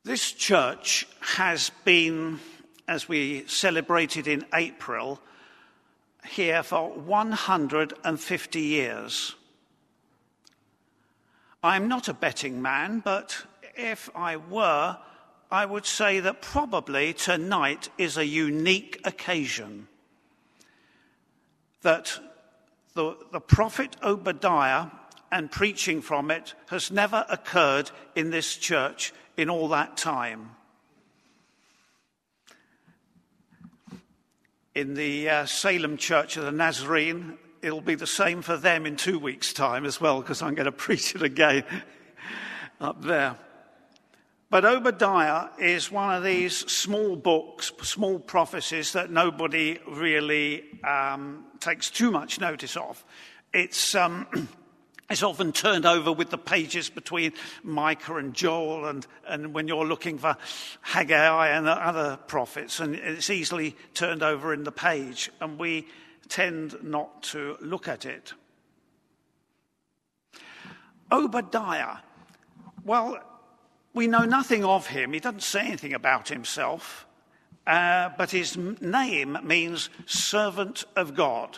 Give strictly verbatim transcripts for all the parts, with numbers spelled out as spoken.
This church has been, as we celebrated in April, here for one hundred fifty years. I'm not a betting man, but if I were, I would say that probably tonight is a unique occasion. That the, the prophet Obadiah and preaching from it has never occurred in this church in all that time. In the uh, Salem Church of the Nazarene, it'll be the same for them in two weeks' time as well, because I'm going to preach it again up there. But Obadiah is one of these small books, small prophecies that nobody really um, takes too much notice of. It's um, it's often turned over with the pages between Micah and Joel, and, and when you're looking for Haggai and the other prophets, and it's easily turned over in the page, and we tend not to look at it. Obadiah, well, we know nothing of him. He doesn't say anything about himself, uh, but his name means servant of God.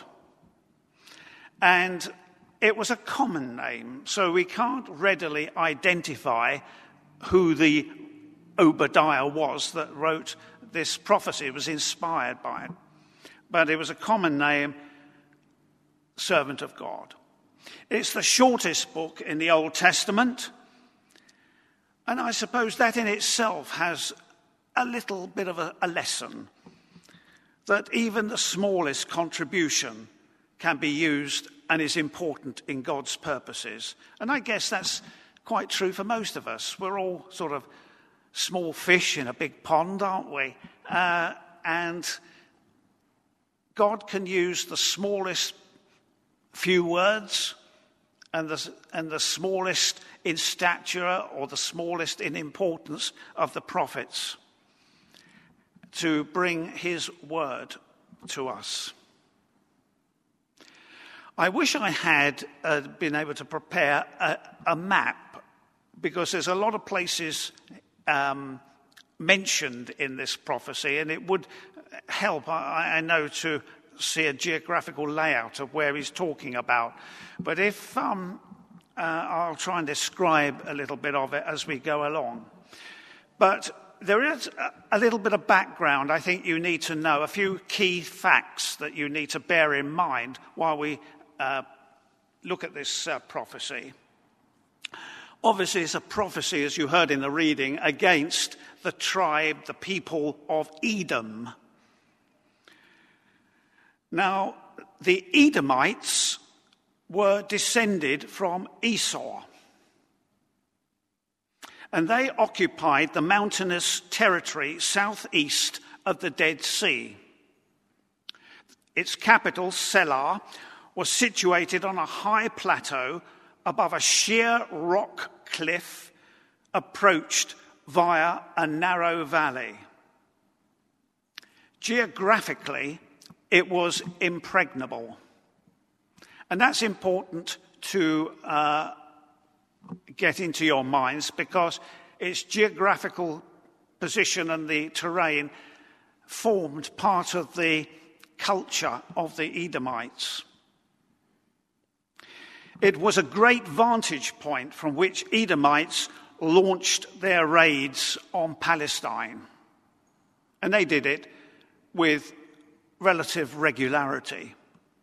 And it was a common name, so we can't readily identify who the Obadiah was that wrote this prophecy. It was inspired by it. But it was a common name, servant of God. It's the shortest book in the Old Testament. And I suppose that in itself has a little bit of a, a lesson, that even the smallest contribution can be used and is important in God's purposes. And I guess that's quite true for most of us. We're all sort of small fish in a big pond, aren't we? Uh, and God can use the smallest few words and the, and the smallest in stature or the smallest in importance of the prophets to bring his word to us. I wish I had uh, been able to prepare a, a map, because there's a lot of places um, mentioned in this prophecy, and it would help, I, I know, to see a geographical layout of where he's talking about. But if um, uh, I'll try and describe a little bit of it as we go along. But there is a little bit of background I think you need to know, a few key facts that you need to bear in mind while we uh, look at this uh, prophecy. Obviously, it's a prophecy, as you heard in the reading, against the tribe, the people of Edom. Now, the Edomites were descended from Esau, and they occupied the mountainous territory southeast of the Dead Sea. Its capital, Selah, was situated on a high plateau above a sheer rock cliff approached via a narrow valley. Geographically, it was impregnable. And that's important to uh, get into your minds, because its geographical position and the terrain formed part of the culture of the Edomites. It was a great vantage point from which Edomites launched their raids on Palestine. And they did it with relative regularity.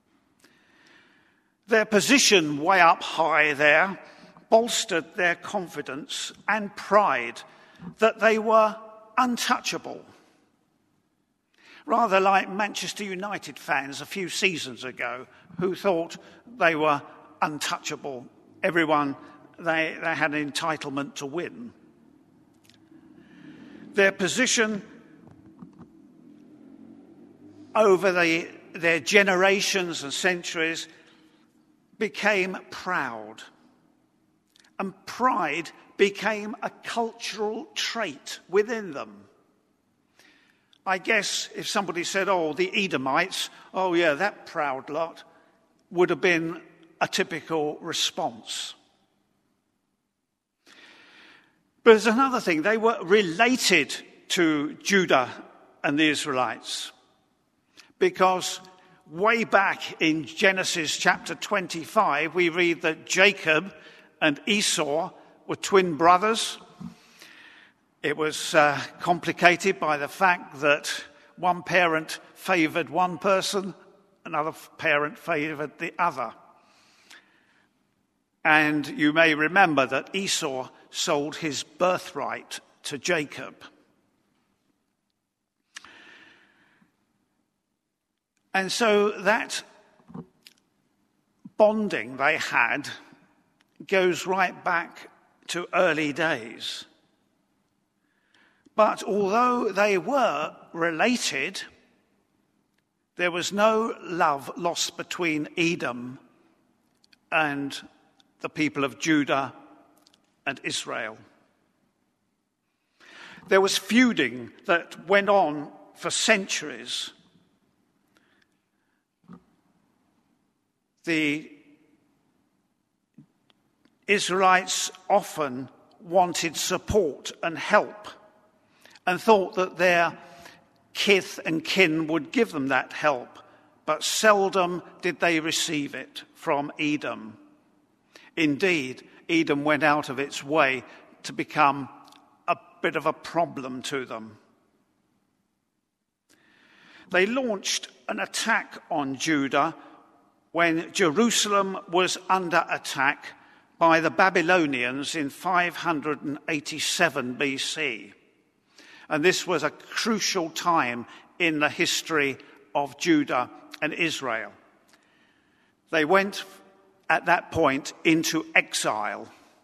Their position way up high there bolstered their confidence and pride that they were untouchable. Rather like Manchester United fans a few seasons ago, who thought they were untouchable. Everyone, they, they had an entitlement to win. Their position over the, their generations and centuries became proud. And pride became a cultural trait within them. I guess if somebody said, oh, the Edomites, oh yeah, that proud lot, would have been a typical response. But there's another thing. They were related to Judah and the Israelites because way back in Genesis chapter twenty-five, we read that Jacob and Esau were twin brothers. It was uh, complicated by the fact that one parent favoured one person, another parent favoured the other. And you may remember that Esau sold his birthright to Jacob. And so that bonding they had goes right back to early days. But although they were related, there was no love lost between Edom and the people of Judah and Israel. There was feuding that went on for centuries. The Israelites often wanted support and help and thought that their kith and kin would give them that help, but seldom did they receive it from Edom. Indeed, Edom went out of its way to become a bit of a problem to them. They launched an attack on Judah when Jerusalem was under attack by the Babylonians in five eighty-seven B C. And this was a crucial time in the history of Judah and Israel. They went at that point into exile.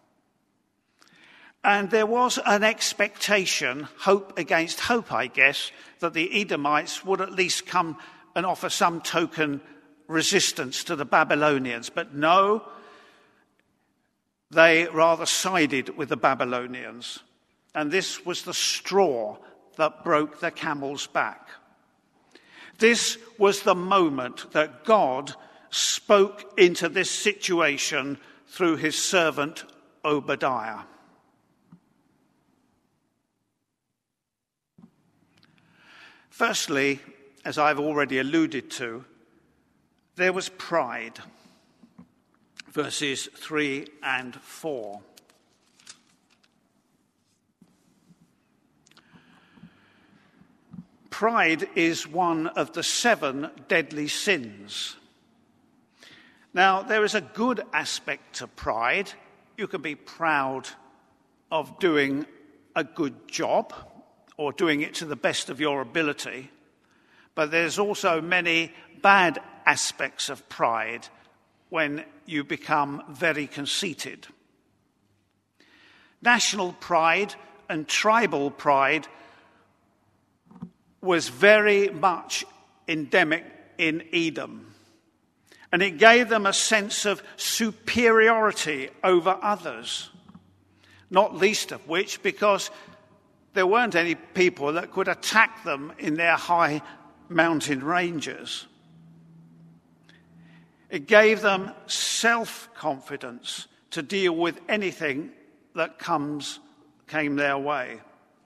And there was an expectation, hope against hope, I guess, that the Edomites would at least come and offer some token resistance to the Babylonians. But no, they rather sided with the Babylonians. And this was the straw that broke the camel's back. This was the moment that God spoke into this situation through his servant Obadiah. Firstly, as I've already alluded to, there was pride. Verses three and four. Pride is one of the seven deadly sins. Now, there is a good aspect to pride. You can be proud of doing a good job or doing it to the best of your ability. But there's also many bad aspects of pride when you become very conceited. National pride and tribal pride was very much endemic in Edom. And it gave them a sense of superiority over others, not least of which because there weren't any people that could attack them in their high mountain ranges. It gave them self-confidence to deal with anything that comes came their way.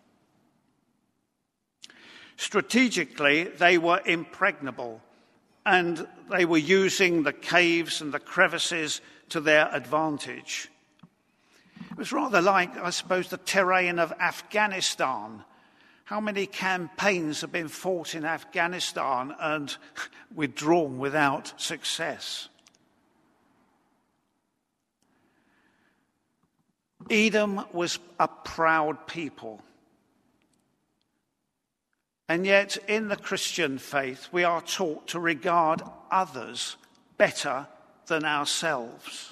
Strategically, they were impregnable, and they were using the caves and the crevices to their advantage. It was rather like, I suppose, the terrain of Afghanistan. How many campaigns have been fought in Afghanistan and withdrawn without success? Edom was a proud people. And yet, in the Christian faith, we are taught to regard others better than ourselves.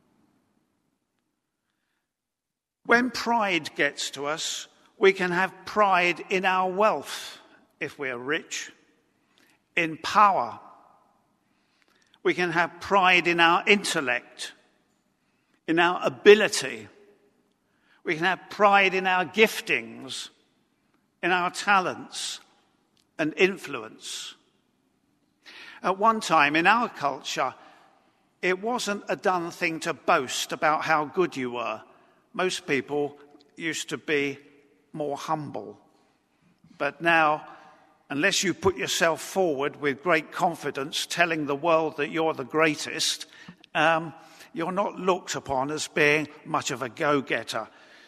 When pride gets to us, we can have pride in our wealth, if we're rich, in power. We can have pride in our intellect, in our ability. We can have pride in our giftings, in our talents and influence. At one time in our culture, it wasn't a done thing to boast about how good you were. Most people used to be more humble. But now, unless you put yourself forward with great confidence, telling the world that you're the greatest, um, you're not looked upon as being much of a go-getter.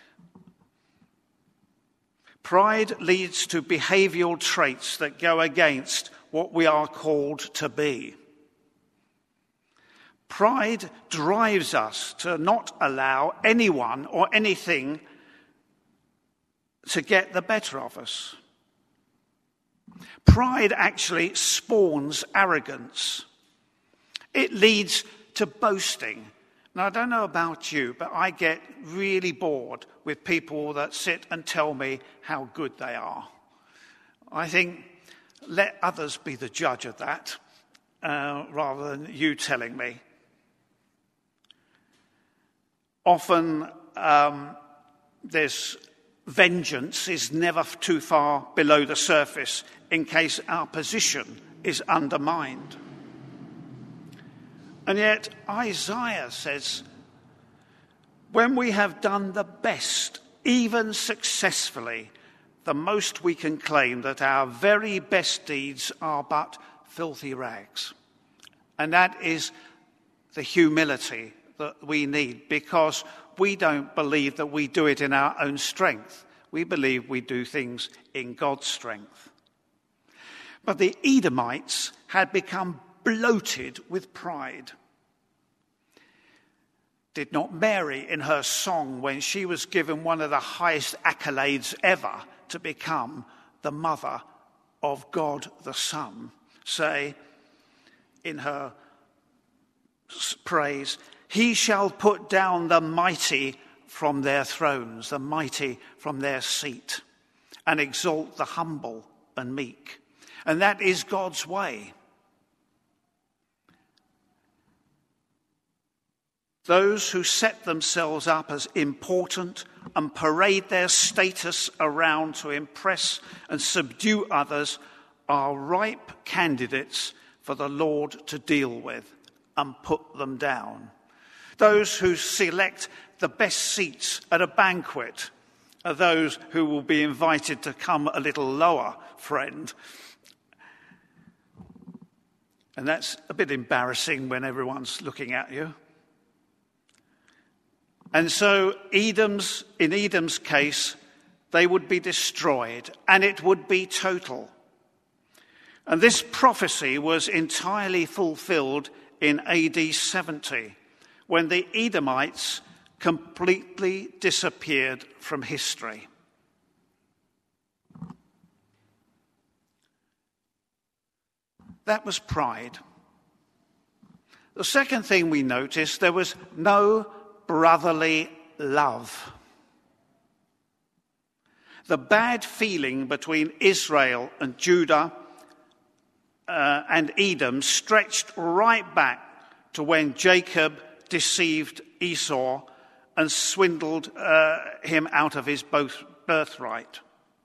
Pride leads to behavioural traits that go against what we are called to be. Pride drives us to not allow anyone or anything to get the better of us. Pride actually spawns arrogance. It leads to boasting. Now, I don't know about you, but I get really bored with people that sit and tell me how good they are. I think, let others be the judge of that, uh, rather than you telling me. Often, um, there's vengeance is never too far below the surface in case our position is undermined. And yet Isaiah says, when we have done the best, even successfully, the most we can claim that our very best deeds are but filthy rags. And that is the humility that we need, because we don't believe that we do it in our own strength. We believe we do things in God's strength. But the Edomites had become bloated with pride. Did not Mary, in her song, when she was given one of the highest accolades ever to become the mother of God the Son, say in her praise, "He shall put down the mighty from their thrones, the mighty from their seat, and exalt the humble and meek." And that is God's way. Those who set themselves up as important and parade their status around to impress and subdue others are ripe candidates for the Lord to deal with and put them down. Those who select the best seats at a banquet are those who will be invited to come a little lower, friend. And that's a bit embarrassing when everyone's looking at you. And so Edom's, in Edom's case, they would be destroyed, and it would be total. And this prophecy was entirely fulfilled in A D seventy, when the Edomites completely disappeared from history. That was pride. The second thing we noticed, there was no brotherly love. The bad feeling between Israel and Judah uh, and Edom stretched right back to when Jacob deceived Esau and swindled uh, him out of his birthright.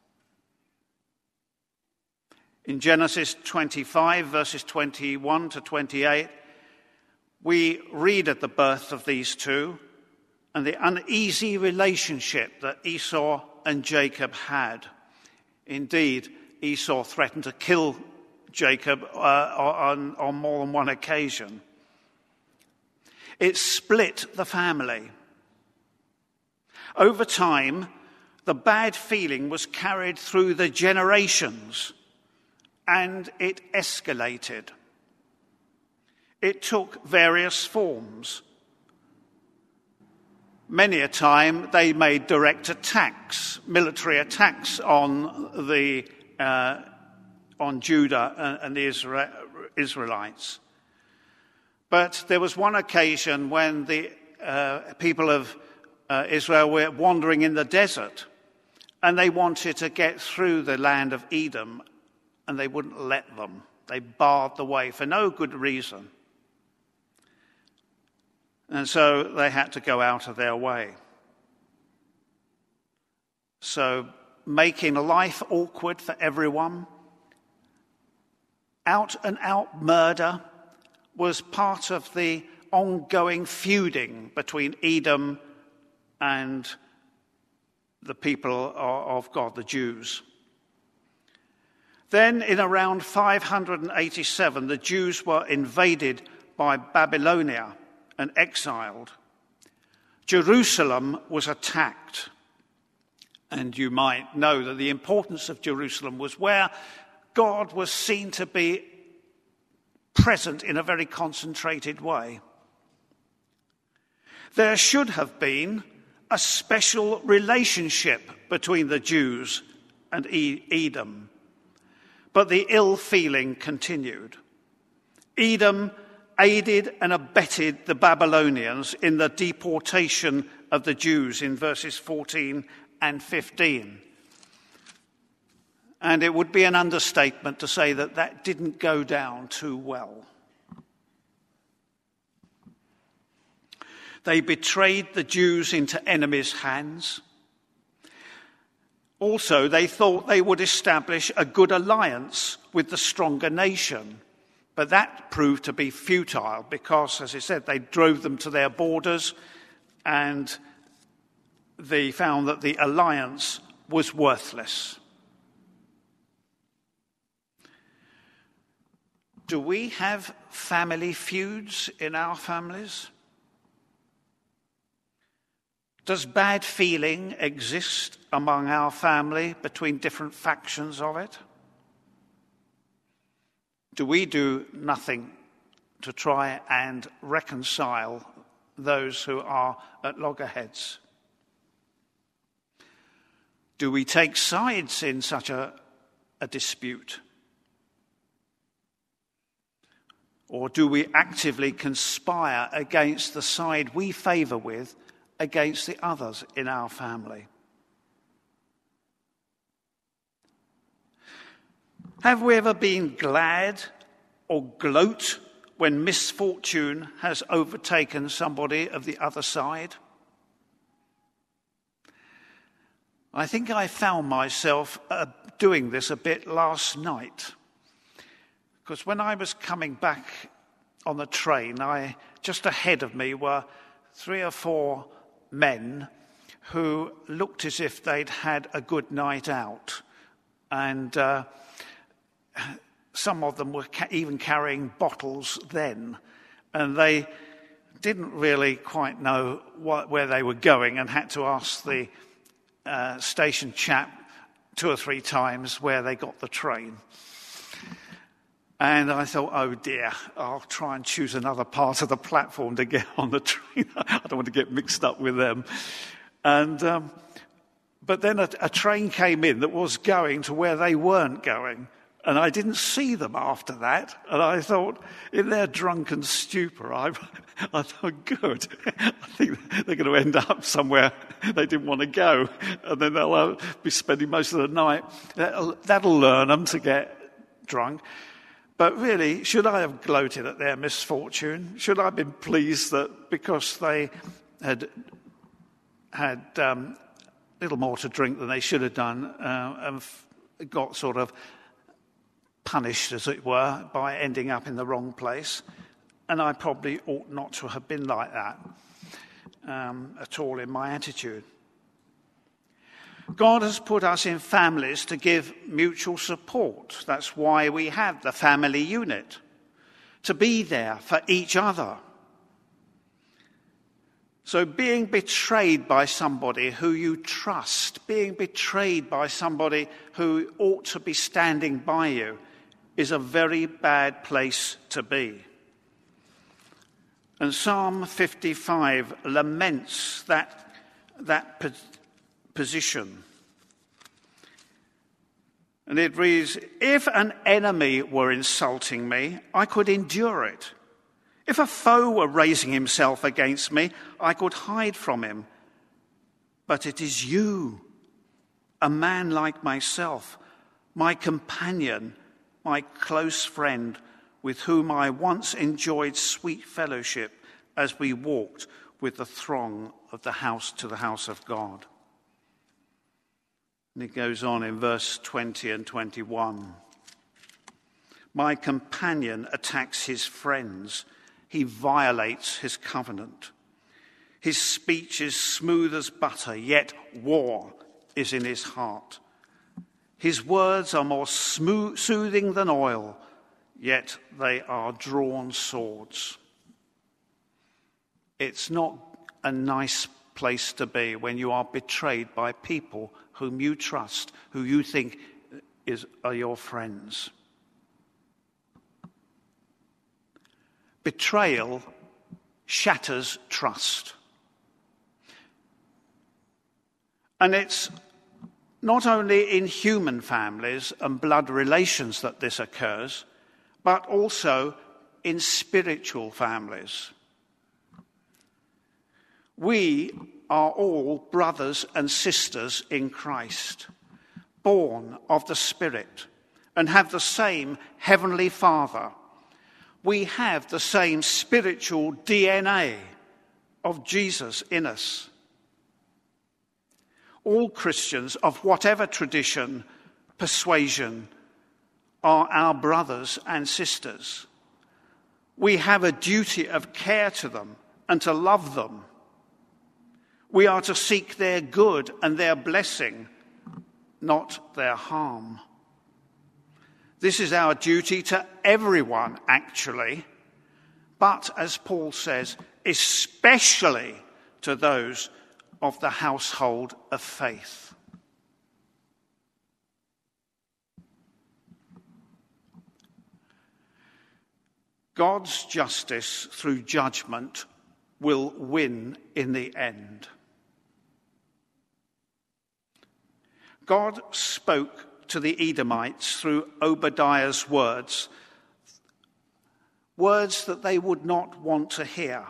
In Genesis twenty-five, verses twenty-one to twenty-eight, we read of the birth of these two and the uneasy relationship that Esau and Jacob had. Indeed, Esau threatened to kill Jacob uh, on, on more than one occasion. It split the family. Over time, the bad feeling was carried through the generations, and it escalated. It took various forms. Many a time they made direct attacks, military attacks on the uh, on Judah and, and the Isra- Israelites. But there was one occasion when the uh, people of uh, Israel were wandering in the desert, and they wanted to get through the land of Edom, and they wouldn't let them. They barred the way for no good reason. And so they had to go out of their way. So making life awkward for everyone, out and out murder was part of the ongoing feuding between Edom and the people of God, the Jews. Then in around five hundred eighty-seven, the Jews were invaded by Babylonia and exiled. Jerusalem was attacked. And you might know that the importance of Jerusalem was where God was seen to be present in a very concentrated way. There should have been a special relationship between the Jews and Edom, but the ill feeling continued. Edom aided and abetted the Babylonians in the deportation of the Jews in verses fourteen and fifteen. And it would be an understatement to say that that didn't go down too well. They betrayed the Jews into enemies' hands. Also, they thought they would establish a good alliance with the stronger nation. But that proved to be futile because, as I said, they drove them to their borders and they found that the alliance was worthless. Do we have family feuds in our families? Does bad feeling exist among our family between different factions of it? Do we do nothing to try and reconcile those who are at loggerheads? Do we take sides in such a, a dispute? Or do we actively conspire against the side we favour with against the others in our family? Have we ever been glad or gloat when misfortune has overtaken somebody of the other side? I think I found myself uh, doing this a bit last night. Because when I was coming back on the train, I just ahead of me were three or four men who looked as if they'd had a good night out. And uh, some of them were ca- even carrying bottles then. And they didn't really quite know what, where they were going and had to ask the uh, station chap two or three times where they got the train. And I thought, oh dear, I'll try and choose another part of the platform to get on the train. I don't want to get mixed up with them. And um, but then a, a train came in that was going to where they weren't going. And I didn't see them after that. And I thought, in their drunken stupor, I, I thought, good. I think they're going to end up somewhere they didn't want to go. And then they'll uh, be spending most of the night. That'll, that'll learn them to get drunk. But really, should I have gloated at their misfortune? Should I have been pleased that because they had had um, little more to drink than they should have done uh, and f- got sort of punished, as it were, by ending up in the wrong place? And I probably ought not to have been like that um, at all in my attitude. God has put us in families to give mutual support. That's why we have the family unit, to be there for each other. So being betrayed by somebody who you trust, being betrayed by somebody who ought to be standing by you, is a very bad place to be. And Psalm fifty-five laments that, that position. And it reads, if an enemy were insulting me, I could endure it. If a foe were raising himself against me, I could hide from him. But it is you, a man like myself, my companion, my close friend, with whom I once enjoyed sweet fellowship as we walked with the throng of the house to the house of God. And it goes on in verse twenty and twenty-one. My companion attacks his friends. He violates his covenant. His speech is smooth as butter, yet war is in his heart. His words are more smooth, soothing than oil, yet they are drawn swords. It's not a nice place to be when you are betrayed by people whom you trust, who you think is, are your friends. Betrayal shatters trust. And it's not only in human families and blood relations that this occurs, but also in spiritual families. We are all brothers and sisters in Christ, born of the Spirit, and have the same Heavenly Father. We have the same spiritual D N A of Jesus in us. All Christians of whatever tradition, persuasion, are our brothers and sisters. We have a duty of care to them and to love them. We are to seek their good and their blessing, not their harm. This is our duty to everyone, actually, but, as Paul says, especially to those of the household of faith. God's justice through judgment will win in the end. God spoke to the Edomites through Obadiah's words, words that they would not want to hear.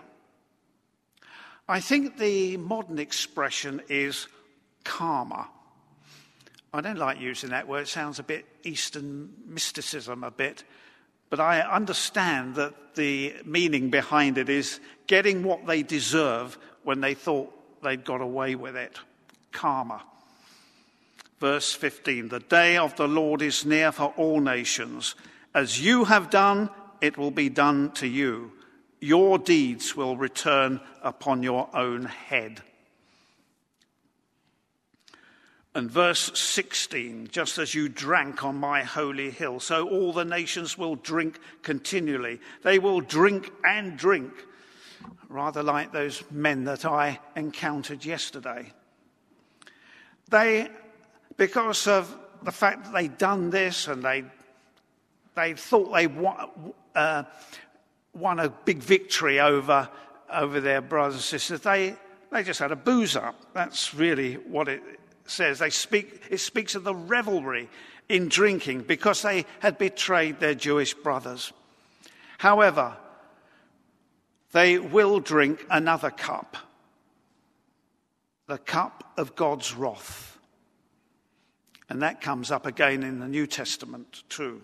I think the modern expression is karma. I don't like using that word. It sounds a bit Eastern mysticism a bit. But I understand that the meaning behind it is getting what they deserve when they thought they'd got away with it. Karma. Verse fifteen, the day of the Lord is near for all nations. As you have done, it will be done to you. Your deeds will return upon your own head. And verse sixteen, just as you drank on my holy hill, so all the nations will drink continually. They will drink and drink, rather like those men that I encountered yesterday. They, because of the fact that they'd done this and they they thought they won, uh, won a big victory over, over their brothers and sisters, they, they just had a booze up. That's really what it says. They speak. It speaks of the revelry in drinking because they had betrayed their Jewish brothers. However, they will drink another cup, the cup of God's wrath. And that comes up again in the New Testament too.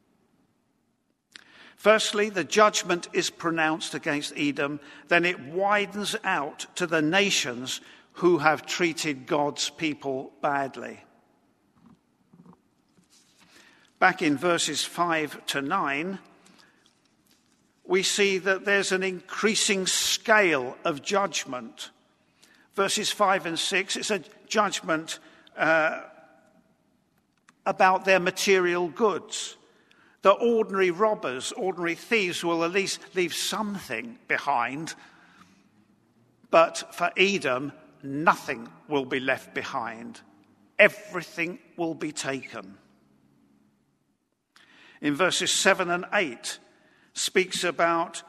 Firstly, the judgment is pronounced against Edom, then it widens out to the nations who have treated God's people badly. Back in verses five to nine, we see that there's an increasing scale of judgment. Verses five and six, it's a judgment uh, about their material goods. The ordinary robbers, ordinary thieves will at least leave something behind. But for Edom, nothing will be left behind. Everything will be taken. In verses seven and eight, speaks about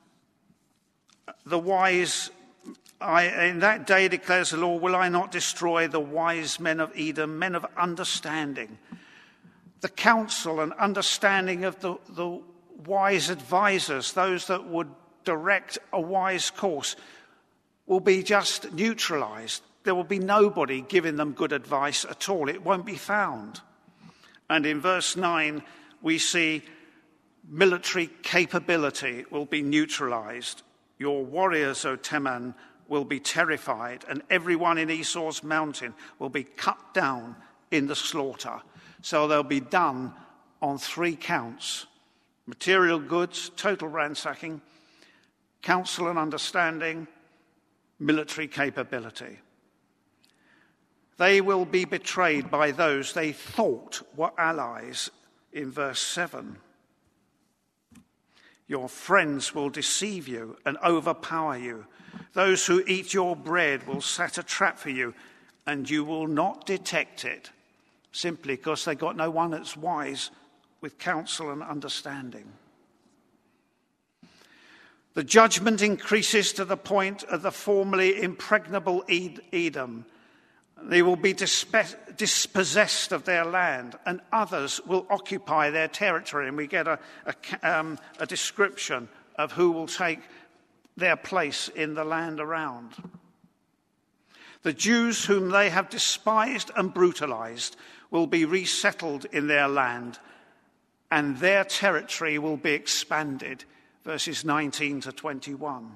the wise. I, in that day, declares the Lord, will I not destroy the wise men of Edom, men of understanding? The counsel and understanding of the, the wise advisors, those that would direct a wise course, will be just neutralized. There will be nobody giving them good advice at all. It won't be found. And in verse nine, we see military capability will be neutralized. Your warriors, O Teman, will be terrified, and everyone in Esau's mountain will be cut down in the slaughter. So they'll be done on three counts: material goods, total ransacking, counsel and understanding, military capability. They will be betrayed by those they thought were allies, in verse seven. Your friends will deceive you and overpower you. Those who eat your bread will set a trap for you, and you will not detect it, simply because they got no one that's wise with counsel and understanding. The judgment increases to the point of the formerly impregnable Edom. They will be dispe- dispossessed of their land, and others will occupy their territory. And we get a, a, um, a description of who will take their place in the land around. The Jews whom they have despised and brutalized will be resettled in their land, and their territory will be expanded. Verses nineteen to twenty-one.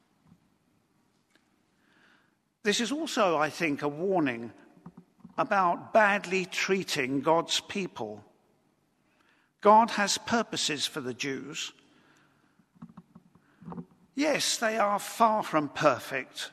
This is also, I think, a warning about badly treating God's people. God has purposes for the Jews. Yes, they are far from perfect,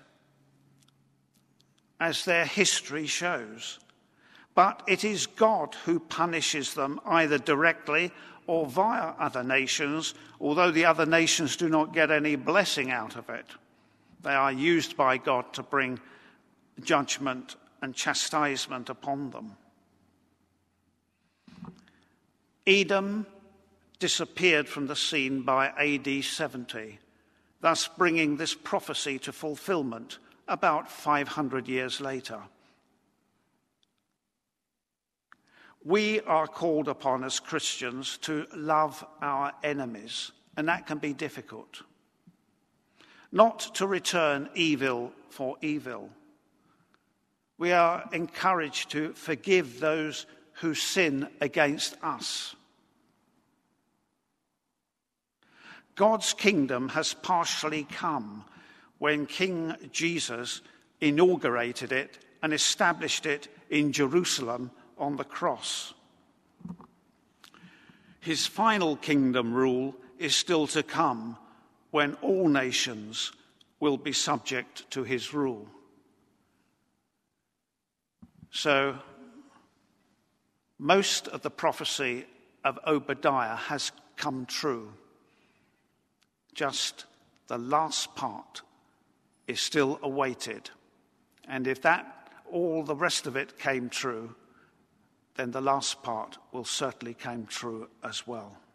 as their history shows. But it is God who punishes them either directly or via other nations, although the other nations do not get any blessing out of it. They are used by God to bring judgment and chastisement upon them. Edom disappeared from the scene by A D seventy, thus bringing this prophecy to fulfillment about five hundred years later. We are called upon as Christians to love our enemies, and that can be difficult. Not to return evil for evil. We are encouraged to forgive those who sin against us. God's kingdom has partially come when King Jesus inaugurated it and established it in Jerusalem on the cross. His final kingdom rule is still to come, when all nations will be subject to his rule. So, most of the prophecy of Obadiah has come true. Just the last part is still awaited. And if that, all the rest of it came true, then the last part will certainly come true as well.